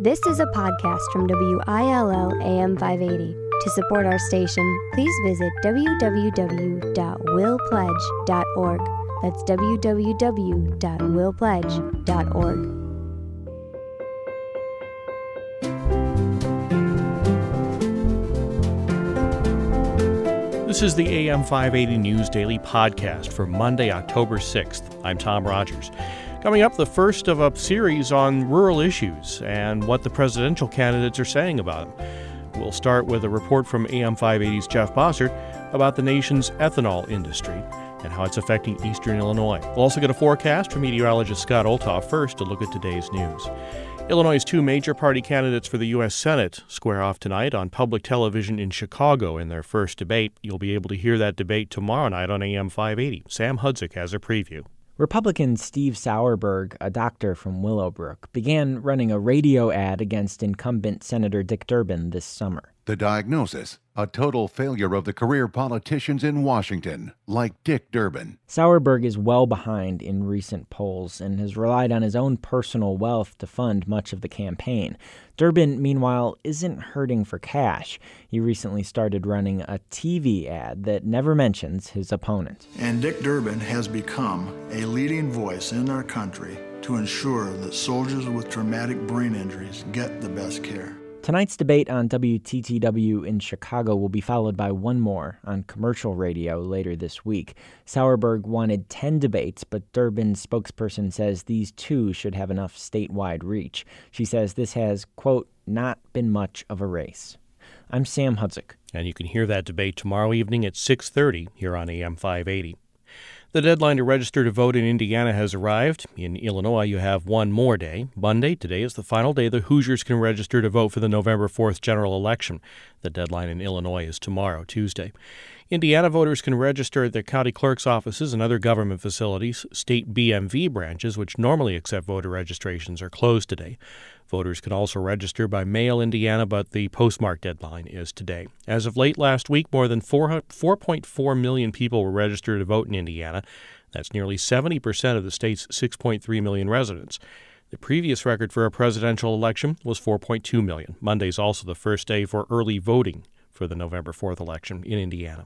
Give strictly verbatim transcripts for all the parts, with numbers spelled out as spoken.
This is a podcast from W I L L A M five eighty. To support our station, please visit w w w dot will pledge dot org. That's w w w dot will pledge dot org. This is the A M five eighty News Daily Podcast for Monday, October sixth. I'm Tom Rogers. Coming up, the first of a series on rural issues and what the presidential candidates are saying about them. We'll start with a report from A M five eighty's Jeff Bossert about the nation's ethanol industry and how it's affecting eastern Illinois. We'll also get a forecast from meteorologist Scott Olthoff first to look at today's news. Illinois' two major party candidates for the U S Senate square off tonight on public television in Chicago in their first debate. You'll be able to hear that debate tomorrow night on A M five eighty. Sam Hudzik has a preview. Republican Steve Sauerberg, a doctor from Willowbrook, began running a radio ad against incumbent Senator Dick Durbin this summer. The diagnosis, a total failure of the career politicians in Washington, like Dick Durbin. Sauerberg is well behind in recent polls and has relied on his own personal wealth to fund much of the campaign. Durbin, meanwhile, isn't hurting for cash. He recently started running a T V ad that never mentions his opponent. And Dick Durbin has become a leading voice in our country to ensure that soldiers with traumatic brain injuries get the best care. Tonight's debate on W T T W in Chicago will be followed by one more on commercial radio later this week. Sauerberg wanted ten debates, but Durbin's spokesperson says these two should have enough statewide reach. She says this has, quote, not been much of a race. I'm Sam Hudzik. And you can hear that debate tomorrow evening at six thirty here on A M five eighty. The deadline to register to vote in Indiana has arrived. In Illinois, you have one more day. Monday, today, is the final day the Hoosiers can register to vote for the November fourth general election. The deadline in Illinois is tomorrow, Tuesday. Indiana voters can register at their county clerk's offices and other government facilities. State B M V branches, which normally accept voter registrations, are closed today. Voters can also register by mail in Indiana, but the postmark deadline is today. As of late last week, more than four point four million people were registered to vote in Indiana. That's nearly seventy percent of the state's six point three million residents. The previous record for a presidential election was four point two million. Monday's also the first day for early voting for the November fourth election in Indiana.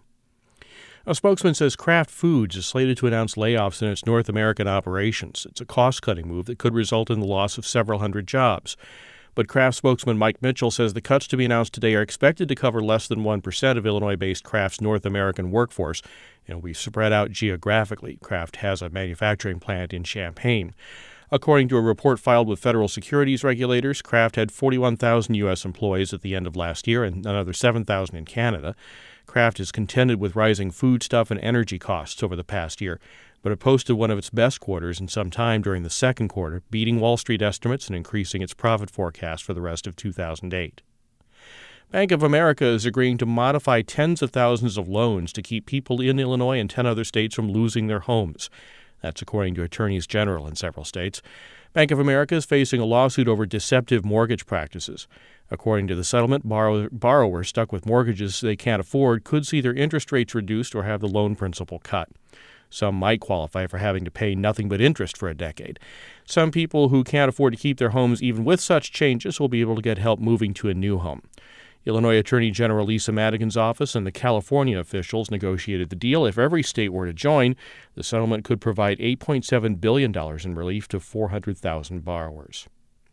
A spokesman says Kraft Foods is slated to announce layoffs in its North American operations. It's a cost-cutting move that could result in the loss of several hundred jobs. But Kraft spokesman Mike Mitchell says the cuts to be announced today are expected to cover less than one percent of Illinois-based Kraft's North American workforce and will be spread out geographically. Kraft has a manufacturing plant in Champaign. According to a report filed with federal securities regulators, Kraft had forty-one thousand U S employees at the end of last year and another seven thousand in Canada. Kraft has contended with rising foodstuff and energy costs over the past year, but it posted one of its best quarters in some time during the second quarter, beating Wall Street estimates and increasing its profit forecast for the rest of two thousand eight. Bank of America is agreeing to modify tens of thousands of loans to keep people in Illinois and ten other states from losing their homes. That's according to attorneys general in several states. Bank of America is facing a lawsuit over deceptive mortgage practices. According to the settlement, borrow- borrowers stuck with mortgages they can't afford could see their interest rates reduced or have the loan principal cut. Some might qualify for having to pay nothing but interest for a decade. Some people who can't afford to keep their homes even with such changes will be able to get help moving to a new home. Illinois Attorney General Lisa Madigan's office and the California officials negotiated the deal. If every state were to join, the settlement could provide eight point seven billion dollars in relief to four hundred thousand borrowers.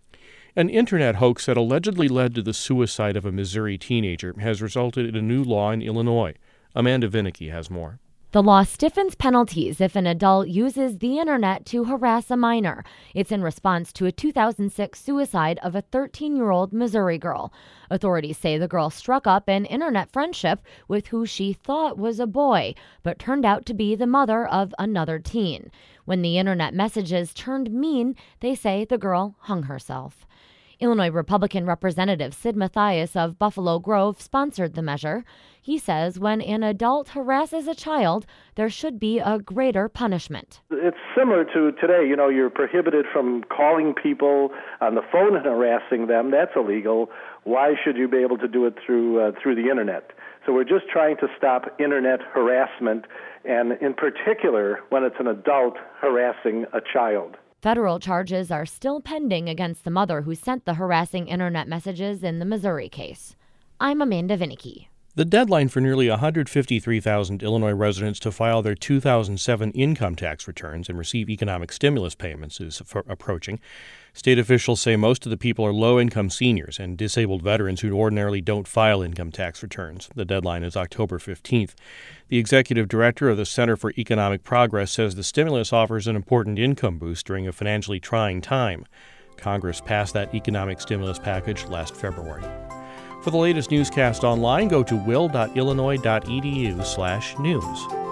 An internet hoax that allegedly led to the suicide of a Missouri teenager has resulted in a new law in Illinois. Amanda Vinicky has more. The law stiffens penalties if an adult uses the internet to harass a minor. It's in response to a two thousand six suicide of a thirteen-year-old Missouri girl. Authorities say the girl struck up an internet friendship with who she thought was a boy, but turned out to be the mother of another teen. When the internet messages turned mean, they say the girl hung herself. Illinois Republican Representative Sid Mathias of Buffalo Grove sponsored the measure. He says when an adult harasses a child, there should be a greater punishment. It's similar to today. You know, you're prohibited from calling people on the phone and harassing them. That's illegal. Why should you be able to do it through uh, through the internet? So we're just trying to stop internet harassment, and in particular when it's an adult harassing a child. Federal charges are still pending against the mother who sent the harassing internet messages in the Missouri case. I'm Amanda Vinicky. The deadline for nearly one hundred fifty-three thousand Illinois residents to file their two thousand seven income tax returns and receive economic stimulus payments is approaching. State officials say most of the people are low-income seniors and disabled veterans who ordinarily don't file income tax returns. The deadline is October fifteenth. The executive director of the Center for Economic Progress says the stimulus offers an important income boost during a financially trying time. Congress passed that economic stimulus package last February. For the latest newscast online, go to will.illinois.edu slash news.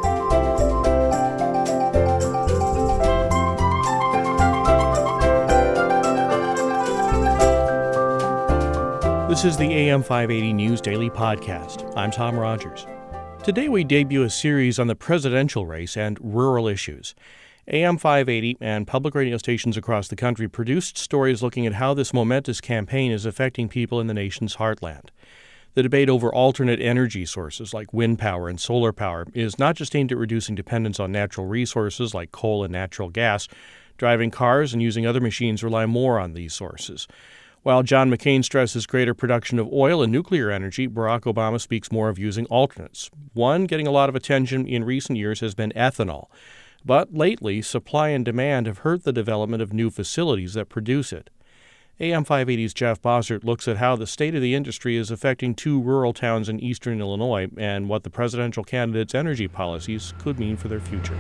This is the A M five eighty News Daily Podcast. I'm Tom Rogers. Today we debut a series on the presidential race and rural issues. A M five eighty and public radio stations across the country produced stories looking at how this momentous campaign is affecting people in the nation's heartland. The debate over alternate energy sources like wind power and solar power is not just aimed at reducing dependence on natural resources like coal and natural gas. Driving cars and using other machines rely more on these sources. While John McCain stresses greater production of oil and nuclear energy, Barack Obama speaks more of using alternates. One getting a lot of attention in recent years has been ethanol. But lately, supply and demand have hurt the development of new facilities that produce it. A M five eighty's Jeff Bossert looks at how the state of the industry is affecting two rural towns in eastern Illinois and what the presidential candidates' energy policies could mean for their future.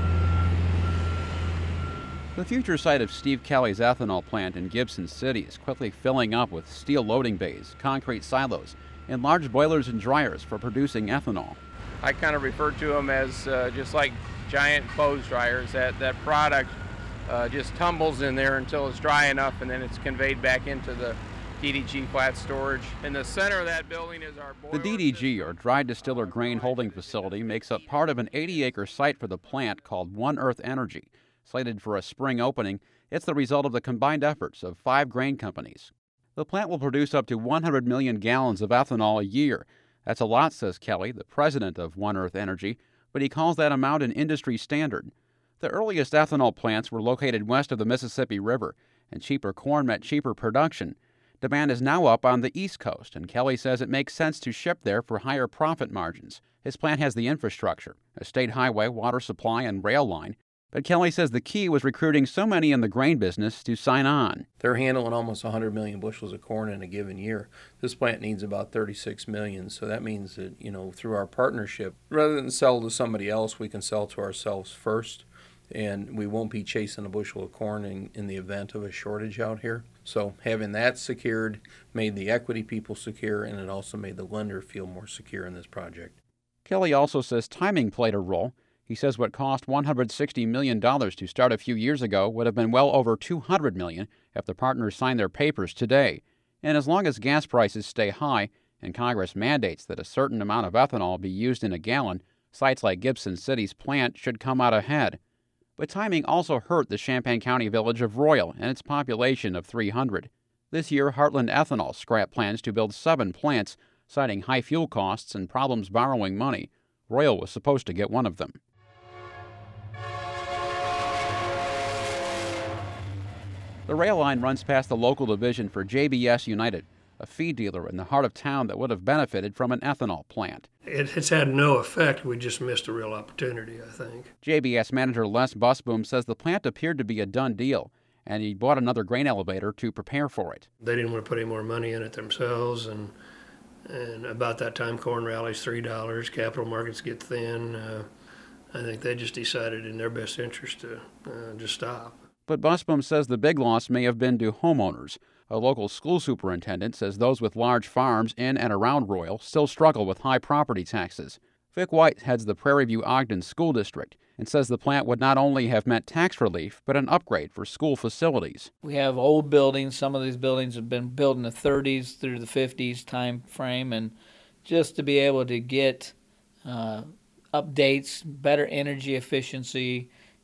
The future site of Steve Kelly's ethanol plant in Gibson City is quickly filling up with steel loading bays, concrete silos, and large boilers and dryers for producing ethanol. I kind of refer to them as uh, just like giant clothes dryers. That, that product uh, just tumbles in there until it's dry enough, and then it's conveyed back into the D D G flat storage. In the center of that building is our boiler. The D D G, or Dry Distiller Grain Holding Facility, makes up part of an eighty acre site for the plant called One Earth Energy. Slated for a spring opening, it's the result of the combined efforts of five grain companies. The plant will produce up to one hundred million gallons of ethanol a year. That's a lot, says Kelly, the president of One Earth Energy, but he calls that amount an industry standard. The earliest ethanol plants were located west of the Mississippi River, and cheaper corn meant cheaper production. Demand is now up on the East Coast, and Kelly says it makes sense to ship there for higher profit margins. His plant has the infrastructure, a state highway, water supply, and rail line. But Kelly says the key was recruiting so many in the grain business to sign on. They're handling almost one hundred million bushels of corn in a given year. This plant needs about thirty-six million, so that means that, you know, through our partnership, rather than sell to somebody else, we can sell to ourselves first, and we won't be chasing a bushel of corn in, in the event of a shortage out here. So having that secured made the equity people secure, and it also made the lender feel more secure in this project. Kelly also says timing played a role. He says what cost one hundred sixty million dollars to start a few years ago would have been well over two hundred million dollars if the partners signed their papers today. And as long as gas prices stay high and Congress mandates that a certain amount of ethanol be used in a gallon, sites like Gibson City's plant should come out ahead. But timing also hurt the Champaign County village of Royal and its population of three hundred. This year, Heartland Ethanol scrapped plans to build seven plants, citing high fuel costs and problems borrowing money. Royal was supposed to get one of them. The rail line runs past the local division for J B S United, a feed dealer in the heart of town that would have benefited from an ethanol plant. It, it's had no effect. We just missed a real opportunity, I think. J B S manager Les Busboom says the plant appeared to be a done deal, and he bought another grain elevator to prepare for it. They didn't want to put any more money in it themselves, and and about that time, corn rallies three dollars, capital markets get thin. Uh, I think they just decided in their best interest to uh, just stop. But Busboom says the big loss may have been to homeowners. A local school superintendent says those with large farms in and around Royal still struggle with high property taxes. Vic White heads the Prairie View Ogden School District and says the plant would not only have meant tax relief, but an upgrade for school facilities. We have old buildings. Some of these buildings have been built in the thirties through the fifties time frame, and just to be able to get uh, updates, better energy efficiency,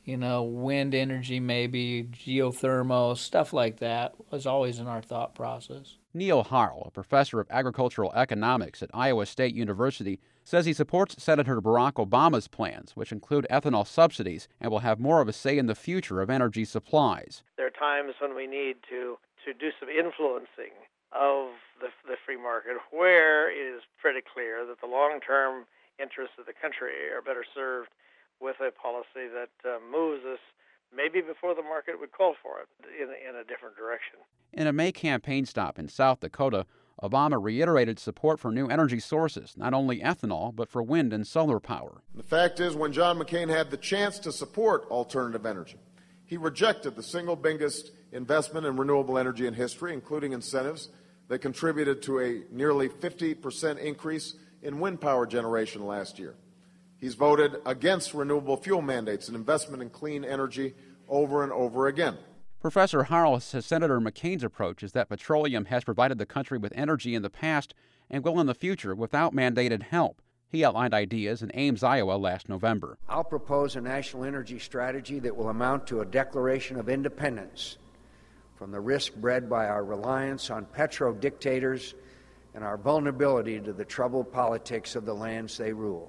you know, wind energy maybe, geothermal, stuff like that was always in our thought process. Neil Harl, a professor of agricultural economics at Iowa State University, says he supports Senator Barack Obama's plans, which include ethanol subsidies and will have more of a say in the future of energy supplies. There are times when we need to, to do some influencing of the, the free market, where it is pretty clear that the long-term interests of the country are better served with a policy that uh, moves us maybe before the market would call for it in, in a different direction. In a May campaign stop in South Dakota, Obama reiterated support for new energy sources, not only ethanol, but for wind and solar power. The fact is, when John McCain had the chance to support alternative energy, he rejected the single biggest investment in renewable energy in history, including incentives that contributed to a nearly fifty percent increase in wind power generation last year. He's voted against renewable fuel mandates and investment in clean energy over and over again. Professor Harl says Senator McCain's approach is that petroleum has provided the country with energy in the past and will in the future without mandated help. He outlined ideas in Ames, Iowa last November. I'll propose a national energy strategy that will amount to a declaration of independence from the risk bred by our reliance on petro-dictators and our vulnerability to the troubled politics of the lands they rule.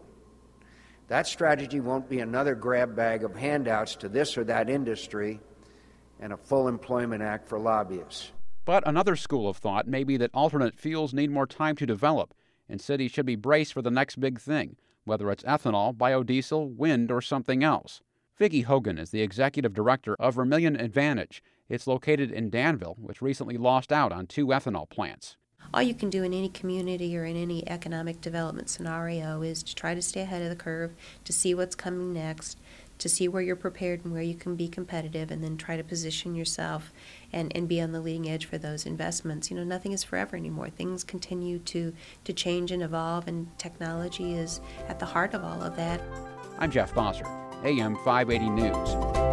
That strategy won't be another grab bag of handouts to this or that industry and a full employment act for lobbyists. But another school of thought may be that alternate fuels need more time to develop, and cities should be braced for the next big thing, whether it's ethanol, biodiesel, wind, or something else. Vicki Hogan is the executive director of Vermilion Advantage. It's located in Danville, which recently lost out on two ethanol plants. All you can do in any community or in any economic development scenario is to try to stay ahead of the curve, to see what's coming next, to see where you're prepared and where you can be competitive, and then try to position yourself and, and be on the leading edge for those investments. You know, nothing is forever anymore. Things continue to, to change and evolve, and technology is at the heart of all of that. I'm Jeff Bosser, A M five eighty News.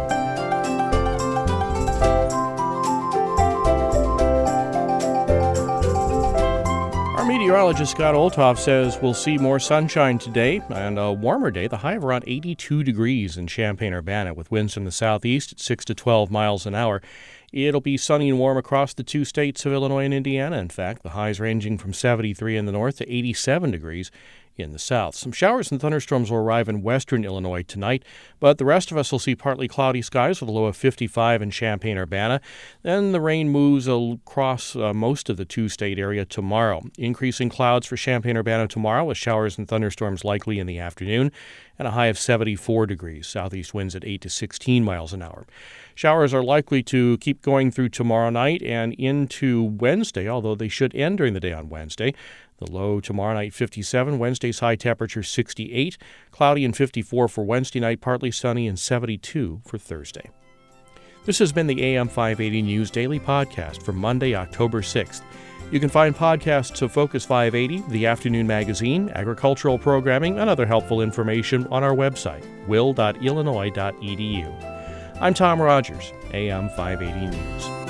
Meteorologist Scott Olthoff says we'll see more sunshine today and a warmer day, the high of around eighty-two degrees in Champaign-Urbana with winds from the southeast at six to twelve miles an hour. It'll be sunny and warm across the two states of Illinois and Indiana. In fact, the highs ranging from seventy-three in the north to eighty-seven degrees in the south. Some showers and thunderstorms will arrive in western Illinois tonight, but the rest of us will see partly cloudy skies with a low of fifty-five in Champaign-Urbana. Then the rain moves across uh, most of the two-state area tomorrow. Increasing clouds for Champaign-Urbana tomorrow with showers and thunderstorms likely in the afternoon and a high of seventy-four degrees. Southeast winds at eight to sixteen miles an hour. Showers are likely to keep going through tomorrow night and into Wednesday, although they should end during the day on Wednesday. The low tomorrow night, fifty-seven. Wednesday's high temperature, sixty-eight. Cloudy and fifty-four for Wednesday night, partly sunny, and seventy-two for Thursday. This has been the A M five eighty News Daily Podcast for Monday, October sixth. You can find podcasts of Focus five eighty, the afternoon magazine, agricultural programming, and other helpful information on our website, will dot illinois dot e d u. I'm Tom Rogers, A M five eighty News.